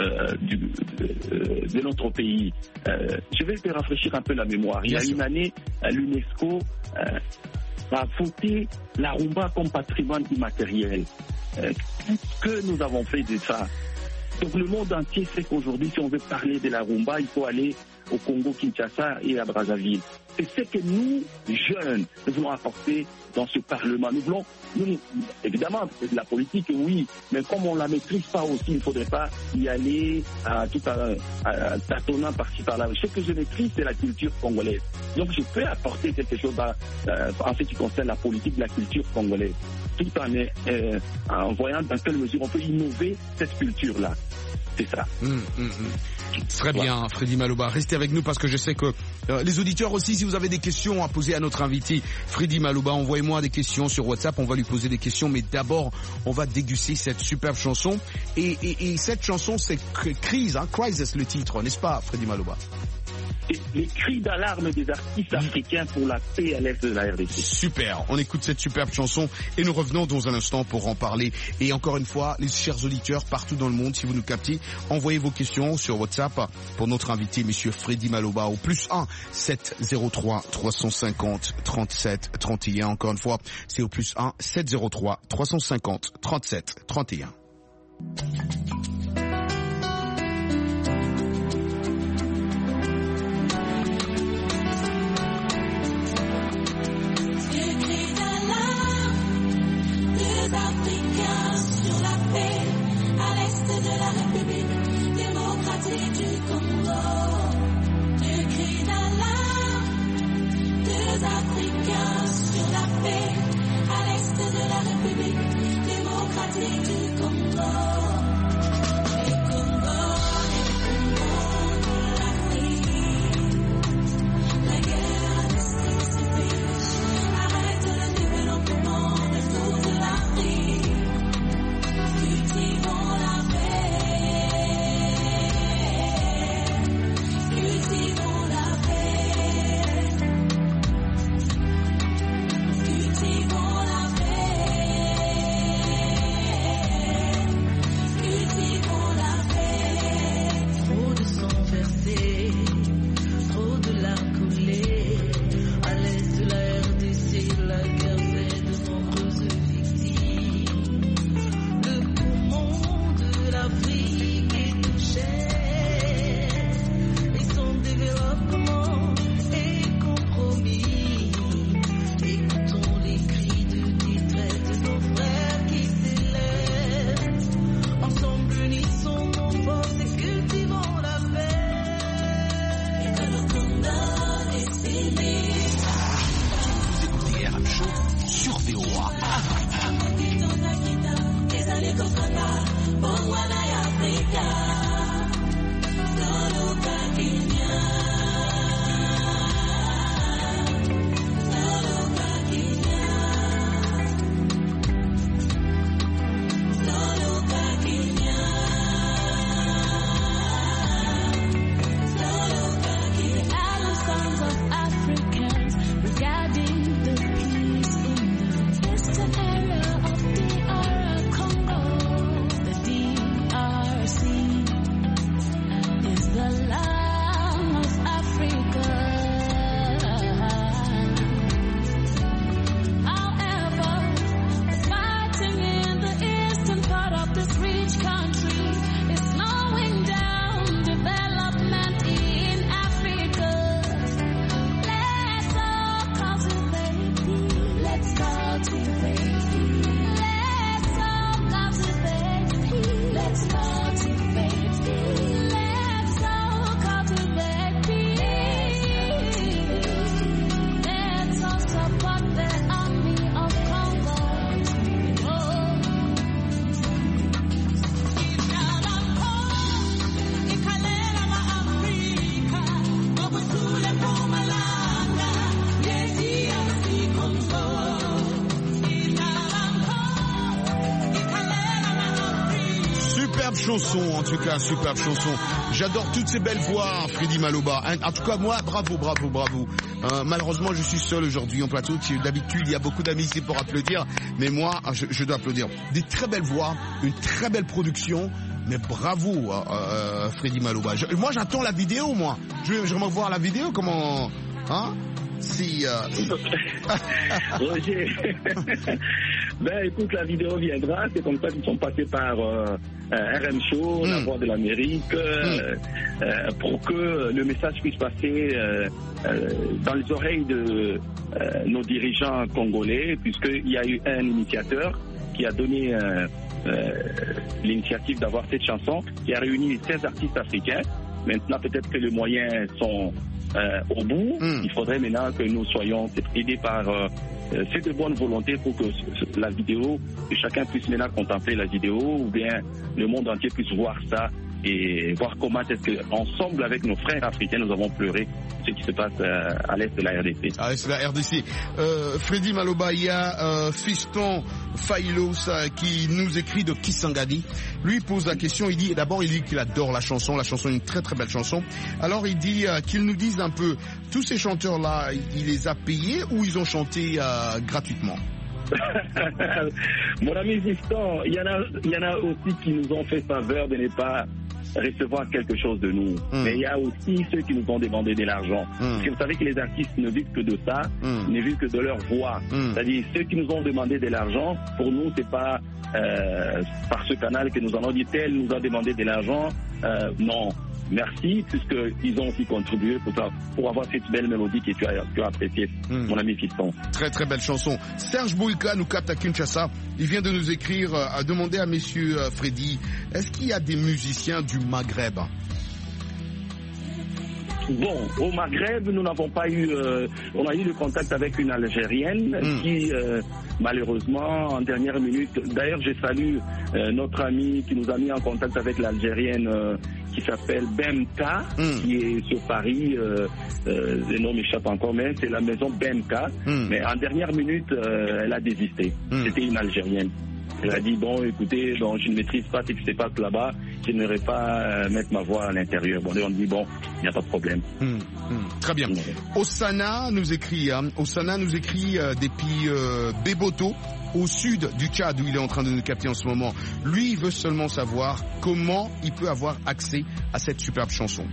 de notre pays. Je vais te rafraîchir un peu la mémoire. Il y a une année, l'UNESCO a voté la rumba comme patrimoine immatériel. Qu'est-ce que nous avons fait de ça? Donc le monde entier sait qu'aujourd'hui, si on veut parler de la rumba, il faut aller au Congo-Kinshasa et à Brazzaville. C'est ce que nous, jeunes, nous voulons apporter dans ce Parlement. Évidemment, c'est de la politique, oui, mais comme on ne la maîtrise pas aussi, il ne faudrait pas y aller tout à tâtonnant par-ci par-là. Ce que je maîtrise, c'est la culture congolaise. Donc je peux apporter quelque chose en ce qui concerne la politique de la culture congolaise, tout en voyant dans quelle mesure on peut innover cette culture-là. C'est ça. Très bien, Freddy Maloba. Restez avec nous parce que je sais que les auditeurs aussi, si vous avez des questions à poser à notre invité Freddy Maloba, envoyez-moi des questions sur WhatsApp, on va lui poser des questions. Mais d'abord, on va déguster cette superbe chanson. Et cette chanson, c'est Crise, Crisis le titre, n'est-ce pas, Freddy Maloba? Les cris d'alarme des artistes africains pour la paix à l'est de la RDC. Super, on écoute cette superbe chanson et nous revenons dans un instant pour en parler. Et encore une fois, les chers auditeurs partout dans le monde, si vous nous captez, envoyez vos questions sur WhatsApp pour notre invité, Monsieur Freddy Maloba, au +1 703 350 37 31. Encore une fois, c'est au +1 703 350 37 31. Africains sur la paix, à l'est de la République démocratique du Congo. chanson, en tout cas, superbe chanson. J'adore toutes ces belles voix, Freddy Maloba. En tout cas, moi, bravo. Malheureusement, je suis seul aujourd'hui en plateau. D'habitude, il y a beaucoup d'amis ici pour applaudir, mais moi, je dois applaudir. Des très belles voix, une très belle production. Mais bravo, Freddy Maloba. Moi, j'attends la vidéo, moi. Je vais vraiment voir la vidéo, comment... Hein? Si... Roger, ben écoute, la vidéo viendra. C'est comme ça qu'ils sont passés par RM Show, la Voix de l'Amérique, pour que le message puisse passer dans les oreilles de nos dirigeants congolais, puisqu'il y a eu un initiateur qui a donné l'initiative d'avoir cette chanson, qui a réuni 16 artistes africains. Maintenant, peut-être que les moyens sont au bout. Il faudrait maintenant que nous soyons aidés par c'est de bonne volonté pour que la vidéo, que chacun puisse maintenant contempler la vidéo, ou bien le monde entier puisse voir ça et voir comment est-ce que, ensemble avec nos frères africains, nous avons pleuré ce qui se passe à l'est de la RDC. À l'est de la RDC. Freddy Maloba, il y a Fiston Failos qui nous écrit de Kisangani. Lui pose la question, il dit qu'il adore la chanson est une très très belle chanson. Alors il dit qu'il nous dise un peu, tous ces chanteurs-là, il les a payés ou ils ont chanté gratuitement? Mon ami Fiston, il y en a aussi qui nous ont fait faveur de ne pas recevoir quelque chose de nous. Mais il y a aussi ceux qui nous ont demandé de l'argent. Parce que vous savez que les artistes ne vivent que de ça, ne vivent que de leur voix. C'est-à-dire, ceux qui nous ont demandé de l'argent, pour nous, c'est pas par ce canal que nous allons dire tel nous a demandé de l'argent. Non. Merci, puisqu'ils ont aussi contribué pour avoir cette belle mélodie que tu as appréciée, mon ami Fiston. Très très belle chanson. Serge Bouyka nous capte à Kinshasa. Il vient de nous écrire, à demander à messieurs Freddy, est-ce qu'il y a des musiciens du Maghreb? Bon, au Maghreb, nous n'avons pas eu... on a eu le contact avec une Algérienne qui, malheureusement, en dernière minute... D'ailleurs, je salue notre ami qui nous a mis en contact avec l'Algérienne qui s'appelle Bemka, qui est sur Paris. Le nom m'échappe encore, mais c'est la maison Bemka. Mais en dernière minute, elle a désisté. C'était une Algérienne. Elle a dit, bon, écoutez, donc, je ne maîtrise pas ce qui se passe là-bas, je n'aurais pas mettre ma voix à l'intérieur. Bon, on dit, bon, il n'y a pas de problème. Très bien. Osana nous écrit, depuis Beboto, au sud du Tchad, où il est en train de nous capter en ce moment. Lui, il veut seulement savoir comment il peut avoir accès à cette superbe chanson.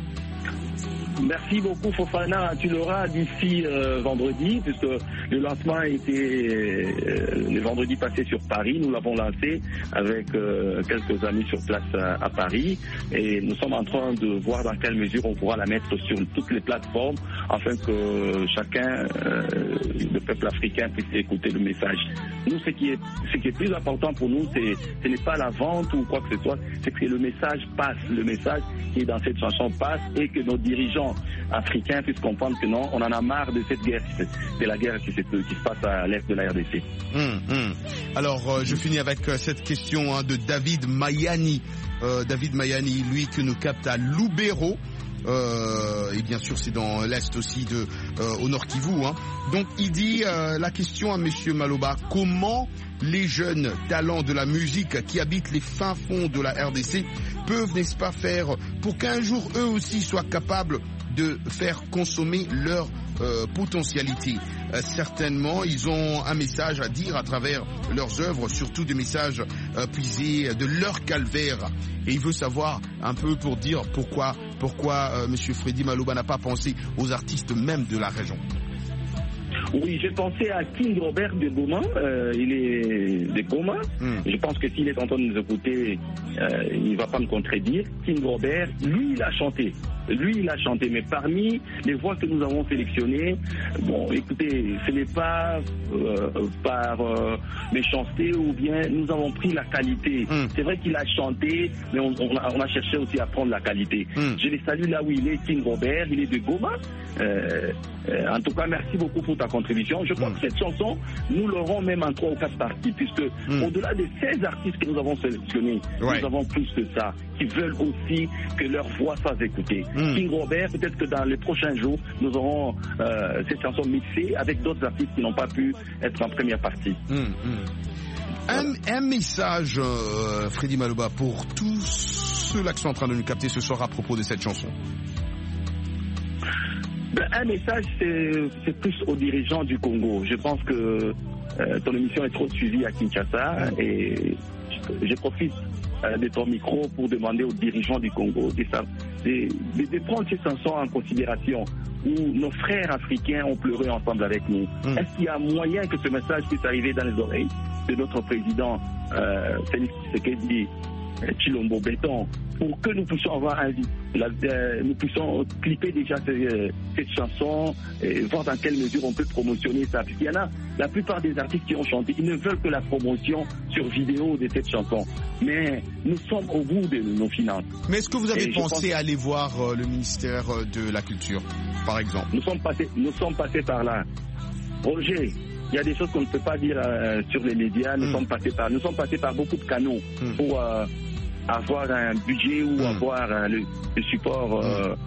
Merci beaucoup Fofana, tu l'auras d'ici vendredi, puisque le lancement a été le vendredi passé sur Paris. Nous l'avons lancé avec quelques amis sur place à Paris, et nous sommes en train de voir dans quelle mesure on pourra la mettre sur toutes les plateformes afin que chacun, le peuple africain, puisse écouter le message. Nous, ce qui est plus important pour nous, ce n'est pas la vente ou quoi que ce soit, c'est que le message passe, le message qui est dans cette chanson passe, et que nos dirigeants africains puissent comprendre que non, on en a marre de cette guerre, de la guerre qui se passe à l'est de la RDC. Alors, je finis avec cette question de David Mayani. David Mayani, lui, que nous capte à Lubero. Et bien sûr, c'est dans l'est aussi au Nord Kivu. Donc, il dit la question à Monsieur Maloba, comment les jeunes talents de la musique qui habitent les fins fonds de la RDC peuvent, n'est-ce pas, faire pour qu'un jour eux aussi soient capables de faire consommer leur potentialité. Certainement, ils ont un message à dire à travers leurs œuvres, surtout des messages puisés de leur calvaire. Et il veut savoir un peu pour dire pourquoi Monsieur Freddy Maloba n'a pas pensé aux artistes même de la région. Oui, j'ai pensé à King Robert de Goma. Il est de Goma. Je pense que s'il est en train de nous écouter, il ne va pas me contredire. King Robert, lui, il a chanté. Mais parmi les voix que nous avons sélectionnées, bon, écoutez, ce n'est pas par méchanceté, ou bien nous avons pris la qualité. C'est vrai qu'il a chanté, mais on a cherché aussi à prendre la qualité. Je les salue là où il est, King Robert, il est de Goma. En tout cas, merci beaucoup pour ta contribution. Je crois que cette chanson, nous l'aurons même en 3 ou 4 parties, puisque au-delà des 16 artistes que nous avons sélectionnés, nous avons plus que ça, qui veulent aussi que leur voix soit écoutée. King Robert, peut-être que dans les prochains jours, nous aurons cette chanson mixée avec d'autres artistes qui n'ont pas pu être en première partie. Un message, Freddy Maloba, pour tous ceux-là qui sont en train de nous capter ce soir à propos de cette chanson. Un message, c'est plus aux dirigeants du Congo. Je pense que ton émission est trop suivie à Kinshasa et je profite de ton micro pour demander aux dirigeants du Congo de prendre ces chansons en considération, où nos frères africains ont pleuré ensemble avec nous. Est-ce qu'il y a moyen que ce message puisse arriver dans les oreilles de notre président Félix Tshisekedi Tshilombo Béton, pour que nous puissions avoir nous puissions clipper déjà cette chanson et voir dans quelle mesure on peut promotionner ça. Puisqu'il y en a, la plupart des artistes qui ont chanté, ils ne veulent que la promotion sur vidéo de cette chanson. Mais nous sommes au bout de nos finances. Mais est-ce que vous avez pensé à aller voir le ministère de la Culture, par exemple? Nous sommes passés par là. Roger, il y a des choses qu'on ne peut pas dire sur les médias. Nous sommes passés par beaucoup de canaux pour avoir un budget ou avoir le support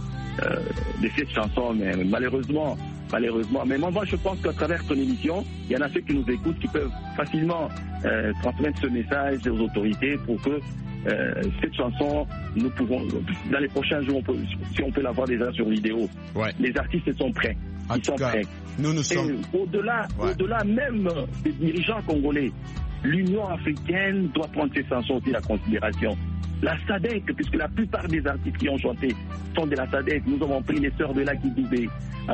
de cette chanson. Mais malheureusement, mais moi je pense qu'à travers ton émission, il y en a ceux qui nous écoutent qui peuvent facilement transmettre ce message aux autorités pour que cette chanson, nous pouvons, dans les prochains jours, si on peut la voir déjà sur vidéo, les artistes sont prêts. Ils sont prêts. Nous sommes. Au-delà même des dirigeants congolais, l'Union africaine doit prendre ces chansons aussi en considération. La SADC, puisque la plupart des artistes qui ont chanté sont de la SADC. Nous avons pris les sœurs de Lucky Dubé,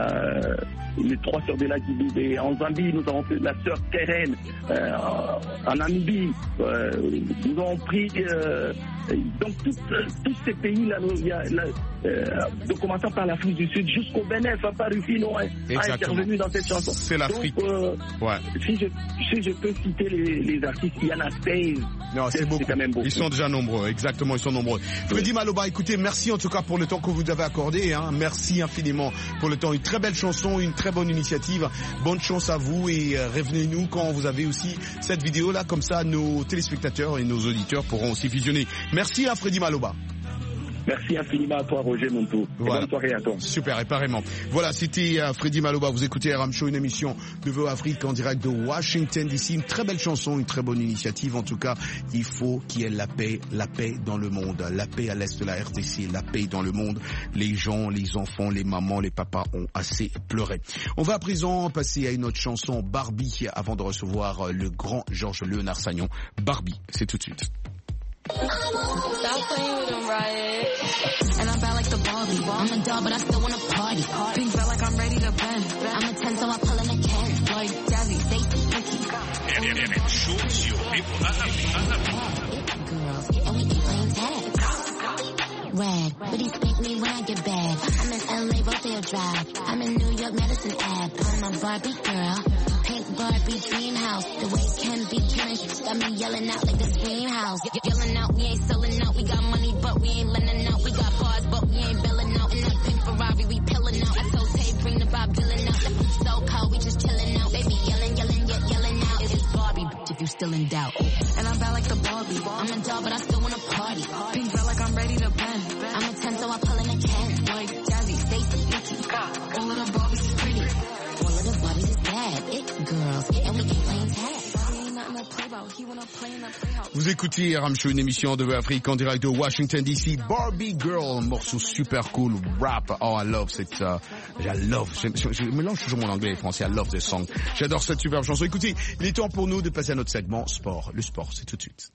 les 3 sœurs de Lucky Dubé. En Zambie, nous avons pris la sœur Keren. En Namibie, nous avons pris donc tous ces pays-là, de commençant par l'Afrique du Sud jusqu'au Bénin, Papa Rufino a intervenu dans cette chanson. C'est l'Afrique. Donc, si je peux citer les artistes, il y en a 16. Non, c'est beaucoup. Quand même beaucoup. Ils sont déjà nombreux, exactement, ils sont nombreux. Freddy Maloba, écoutez, merci en tout cas pour le temps que vous avez accordé. Merci infiniment pour le temps. Une très belle chanson, une très bonne initiative. Bonne chance à vous et revenez-nous quand vous avez aussi cette vidéo-là. Comme ça, nos téléspectateurs et nos auditeurs pourront aussi visionner. Merci à Freddy Maloba. Merci infiniment à toi, Roger Montou. Voilà. Bonne soirée à toi. Super, et pareillement. Voilà, c'était Freddy Maloba. Vous écoutez RM Show, une émission de VO Afrique en direct de Washington DC. Une très belle chanson, une très bonne initiative. En tout cas, il faut qu'il y ait la paix dans le monde. La paix à l'est de la RDC, la paix dans le monde. Les gens, les enfants, les mamans, les papas ont assez pleuré. On va à présent passer à une autre chanson, Barbie, avant de recevoir le grand Georges Léonard Sagnon. Barbie, c'est tout de suite. Stop playing with him, Riot. And I'm bad like the Barbie. I'm a doll, but I still wanna party. Pink felt like I'm ready to bend. I'm a 10, so I pull in a can. Like Jazzy, Stacy, Ricky. Girls, and we keep playing tag. Red, but he spank me when I get bad. I'm in LA, Rodeo Drive. I'm in New York, Madison Ave. I'm a Barbie girl. Pink Barbie dream house. The way can be killing. She got me yelling out like the scream house. Yelling out, we ain't selling out. We got money, but we ain't lending out. We got bars, but we ain't billing out. In that pink Ferrari, we pillin' out. I told Tay, bring the Bob Dylan out. So cold, we just chillin' out. Baby, yelling out. It's Barbie, bitch, if you still in doubt. And I'm bad like the Barbie. I'm a doll, but I still wanna party. Pink felt like I'm ready to bend. I'm a 10, so I pull in a can. Like Jazzy, Stacy, Nikki. All of the Barbies is pretty. All of the Barbies is bad. It girls, and we keep playing tag. Vous écoutez RM Show, une émission de Afrique en direct de Washington DC. Barbie Girl, un morceau super cool, rap. Oh, I love cette, je mélange toujours mon anglais et le français. I love this song. J'adore cette superbe chanson. Écoutez, il est temps pour nous de passer à notre segment sport. Le sport, c'est tout de suite.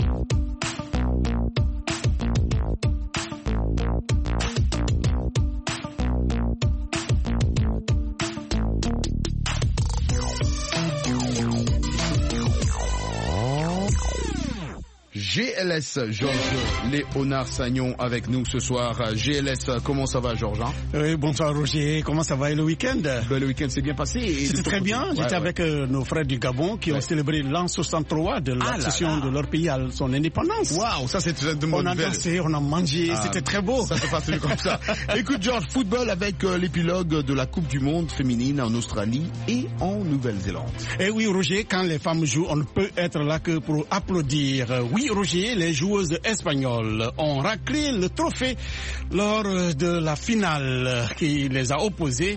GLS, Georges Léonard Sagnon avec nous ce soir. GLS, comment ça va, Georges? Oui, bonsoir Roger, comment ça va et le week-end? Le week-end s'est bien passé. C'était très bien, j'étais avec nos frères du Gabon qui ont célébré l'an 63 de l'accession de leur pays à son indépendance. Waouh, ça c'est de bonne nouvelle. On a dansé, on a mangé, c'était très beau. Ça se passe comme ça. Écoute Georges, football avec l'épilogue de la Coupe du Monde féminine en Australie et en Nouvelle-Zélande. Et oui Roger, quand les femmes jouent, on ne peut être là que pour applaudir. Oui Roger, Roger, les joueuses espagnoles ont raclé le trophée lors de la finale qui les a opposées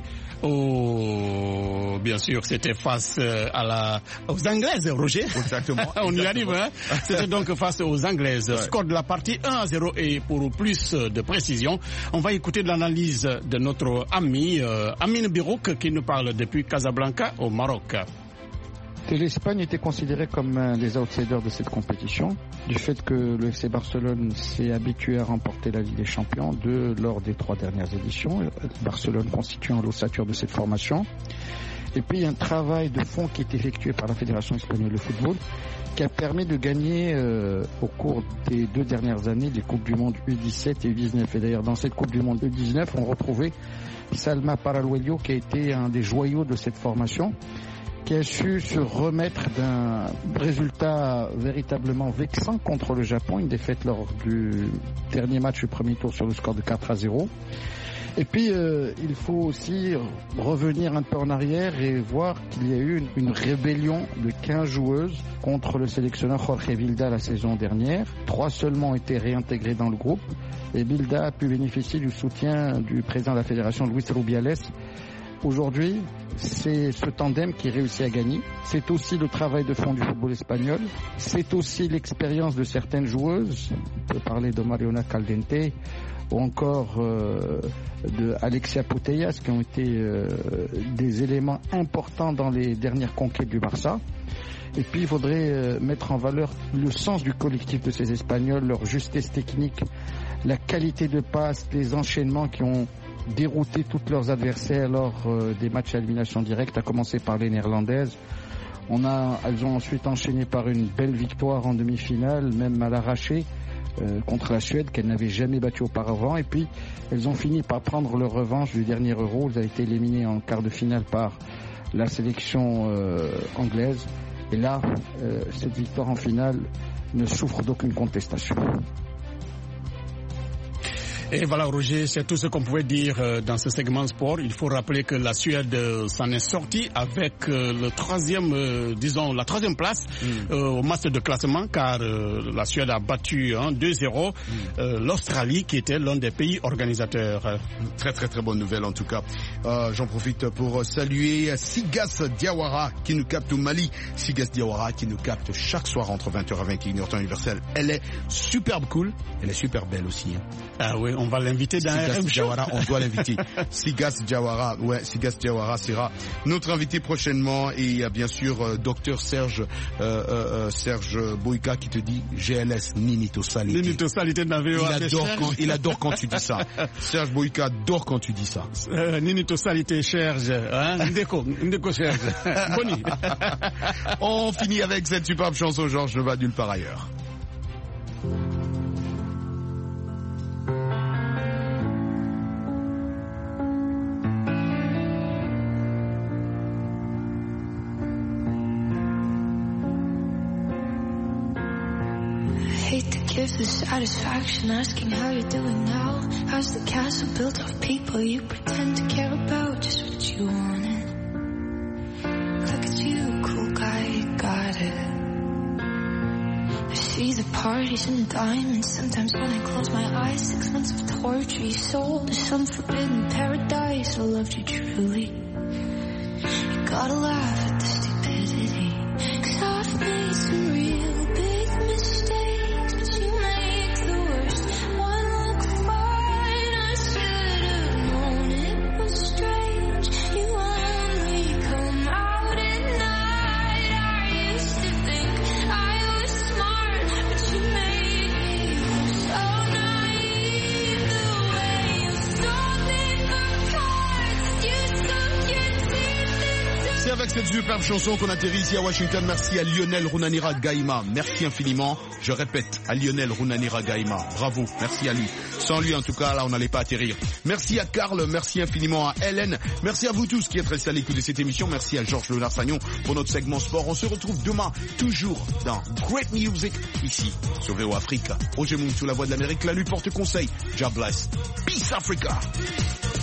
bien sûr, c'était face aux Anglaises, Roger. Exactement. On y arrive, hein. C'était donc face aux Anglaises. Ouais. Score de la partie 1-0 et pour plus de précision, on va écouter l'analyse de notre ami Amine Birouk qui nous parle depuis Casablanca au Maroc. L'Espagne était considérée comme un des outsiders de cette compétition, du fait que le FC Barcelone s'est habitué à remporter la Ligue des Champions lors des 3 dernières éditions, Barcelone constituant l'ossature de cette formation. Et puis il y a un travail de fond qui est effectué par la Fédération espagnole de football qui a permis de gagner au cours des 2 dernières années les Coupes du Monde U17 et U19. Et d'ailleurs dans cette Coupe du Monde U19, on retrouvait Salma Paraluello qui a été un des joyaux de cette formation, qui a su se remettre d'un résultat véritablement vexant contre le Japon, une défaite lors du dernier match du premier tour sur le score de 4-0. Et puis, il faut aussi revenir un peu en arrière et voir qu'il y a eu une rébellion de 15 joueuses contre le sélectionneur Jorge Vilda la saison dernière. 3 seulement ont été réintégrés dans le groupe et Vilda a pu bénéficier du soutien du président de la fédération, Luis Rubiales. Aujourd'hui, c'est ce tandem qui réussit à gagner. C'est aussi le travail de fond du football espagnol. C'est aussi l'expérience de certaines joueuses. On peut parler de Mariona Caldente ou encore de Alexia Putellas qui ont été des éléments importants dans les dernières conquêtes du Barça. Et puis il faudrait mettre en valeur le sens du collectif de ces Espagnols, leur justesse technique, la qualité de passe, les enchaînements qui ont dérouté tous leurs adversaires lors des matchs à élimination directe, à commencer par les Néerlandaises. Elles ont ensuite enchaîné par une belle victoire en demi-finale, même à l'arraché, contre la Suède, qu'elles n'avaient jamais battue auparavant. Et puis, elles ont fini par prendre leur revanche du dernier Euro. Elles ont été éliminées en quart de finale par la sélection anglaise. Et là, cette victoire en finale ne souffre d'aucune contestation. Et voilà, Roger, c'est tout ce qu'on pouvait dire dans ce segment sport. Il faut rappeler que la Suède s'en est sortie avec la troisième place au match de classement, car la Suède a battu 2-0 l'Australie, qui était l'un des pays organisateurs. Très très très bonne nouvelle en tout cas. J'en profite pour saluer Sigas Diawara qui nous capte au Mali. Sigas Diawara qui nous capte chaque soir entre 20h et 21h temps universel. Elle est superbe cool, elle est super belle aussi. Hein. Ah oui, on va l'inviter dans RM Show. On doit l'inviter. Sigas Diawara, Sigas Diawara sera notre invité prochainement. Et il y a bien sûr Docteur Serge Boïka qui te dit GLS Ninito Salité. Ninito Salité il adore quand tu dis ça. Serge Boïka adore quand tu dis ça. Ninito Salité Serge, Ndeko Serge. Boni. On finit avec cette superbe chanson Georges ne va nulle part ailleurs. Give the satisfaction asking how you're doing now. How's the castle built of people you pretend to care about? Just what you wanted. Look at you, cool guy, you got it. I see the parties and the diamonds. Sometimes when I close my eyes, 6 months of torture you sold to some forbidden paradise. I loved you truly. You gotta laugh at the stupidity, 'cause I've made some real big mistakes. Avec cette superbe chanson qu'on atterrit ici à Washington, merci à Lionel Runanira Gaima, merci infiniment, je répète, à Lionel Runanira Gaima, bravo, merci à lui, sans lui en tout cas là on n'allait pas atterrir. Merci à Karl, merci infiniment à Hélène, merci à vous tous qui êtes restés à l'écoute de cette émission, merci à Georges Léonard Sagnon pour notre segment sport. On se retrouve demain toujours dans Great Music ici sur VO Africa. Roger Moon sous la voix de l'Amérique, la lutte porte conseil, God bless, Peace Africa.